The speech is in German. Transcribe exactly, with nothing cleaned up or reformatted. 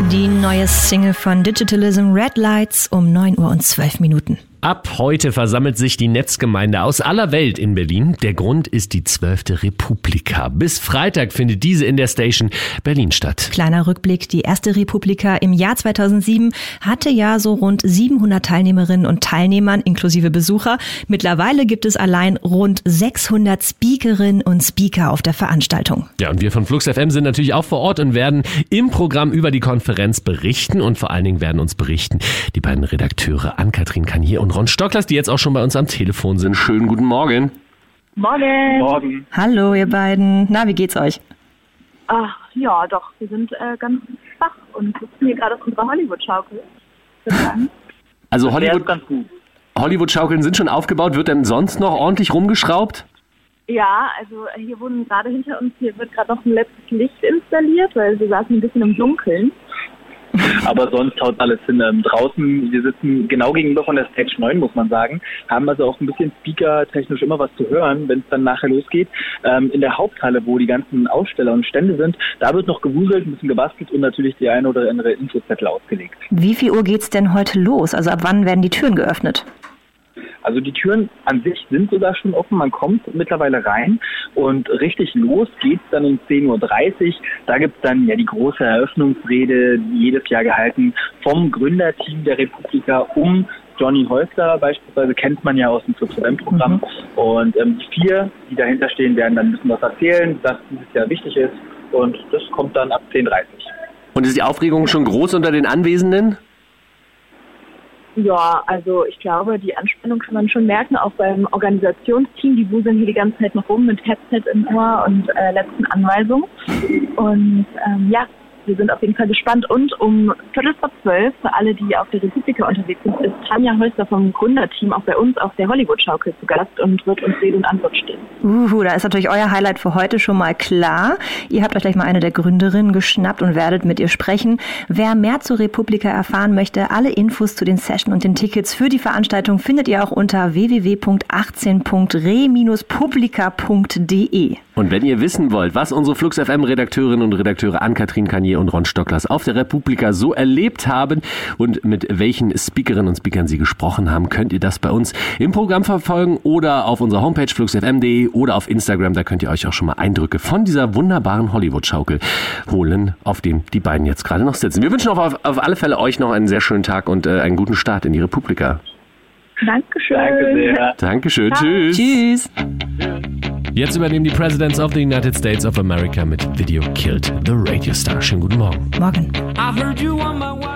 Die neue Single von Digitalism, Red Lights, um neun Uhr und zwölf Minuten. Ab heute versammelt sich die Netzgemeinde aus aller Welt in Berlin. Der Grund ist die zwölfte Republika. Bis Freitag findet diese in der Station Berlin statt. Kleiner Rückblick, die erste Republika im Jahr zweitausendsieben hatte ja so rund siebenhundert Teilnehmerinnen und Teilnehmern inklusive Besucher. Mittlerweile gibt es allein rund sechshundert Speakerinnen und Speaker auf der Veranstaltung. Ja, und wir von Flux F M sind natürlich auch vor Ort und werden im Programm über die Konferenz berichten. Und vor allen Dingen werden uns berichten die beiden Redakteure Ann-Kathrin Kanier und Ron Stocklers, die jetzt auch schon bei uns am Telefon sind. Schönen guten Morgen. Morgen. Morgen. Hallo ihr beiden. Na, wie geht's euch? Ach, ja, doch, wir sind äh, ganz wach und sitzen hier gerade auf unserer Hollywood-Schaukel. Also Hollywood, ganz gut. Hollywood-Schaukeln sind schon aufgebaut. Wird denn sonst noch ordentlich rumgeschraubt? Ja, also hier wurden gerade hinter uns, hier wird gerade noch ein letztes Licht installiert, weil wir saßen ein bisschen im Dunkeln. Aber sonst haut alles hin. Ähm, draußen, wir sitzen genau gegenüber von der Stage neun, muss man sagen, haben also auch ein bisschen speaker-technisch immer was zu hören, wenn es dann nachher losgeht. Ähm, in der Haupthalle, wo die ganzen Aussteller und Stände sind, da wird noch gewuselt, ein bisschen gebastelt und natürlich die eine oder andere Infozettel ausgelegt. Wie viel Uhr geht's denn heute los? Also ab wann werden die Türen geöffnet? Also die Türen an sich sind sogar schon offen, man kommt mittlerweile rein und richtig los geht's dann um zehn Uhr dreißig. Da gibt's dann ja die große Eröffnungsrede, jedes Jahr gehalten vom Gründerteam der Republika um Johnny Häusler beispielsweise, kennt man ja aus dem Flux F M-Programm. Mhm. Und ähm, die vier, die dahinter stehen, werden dann ein bisschen was erzählen, was dieses Jahr wichtig ist. Und das kommt dann ab zehn Uhr dreißig. Und ist die Aufregung schon groß unter den Anwesenden? Ja, also ich glaube, die Anspannung kann man schon merken, auch beim Organisationsteam. Die wuseln hier die ganze Zeit noch rum mit Headset im Ohr und äh, letzten Anweisungen. Und ähm, ja, wir sind auf jeden Fall gespannt. Und um Viertel vor zwölf, für alle, die auf der Republika unterwegs sind, ist Tanja Häusler vom Gründerteam auch bei uns auf der Hollywood-Schaukel zu Gast und wird uns Rede und Antwort stehen. Uhu, da ist natürlich euer Highlight für heute schon mal klar. Ihr habt euch gleich mal eine der Gründerinnen geschnappt und werdet mit ihr sprechen. Wer mehr zur Republika erfahren möchte, alle Infos zu den Sessions und den Tickets für die Veranstaltung findet ihr auch unter w w w punkt achtzehn punkt re publika punkt d e. Und wenn ihr wissen wollt, was unsere Flux F M-Redakteurinnen und Redakteure Ann-Kathrin Kanier und Ron Stocklers auf der Republika so erlebt haben und mit welchen Speakerinnen und Speakern sie gesprochen haben, könnt ihr das bei uns im Programm verfolgen oder auf unserer Homepage flux f m punkt d e oder auf Instagram. Da könnt ihr euch auch schon mal Eindrücke von dieser wunderbaren Hollywood-Schaukel holen, auf dem die beiden jetzt gerade noch sitzen. Wir wünschen auf, auf alle Fälle euch noch einen sehr schönen Tag und äh, einen guten Start in die Republika. Dankeschön. Danke sehr. Dankeschön. Ciao. Tschüss. Tschüss. Jetzt übernehmen die Presidents of the United States of America mit Video Killed the Radio Star. Schönen guten Morgen. Morgen. I heard you on my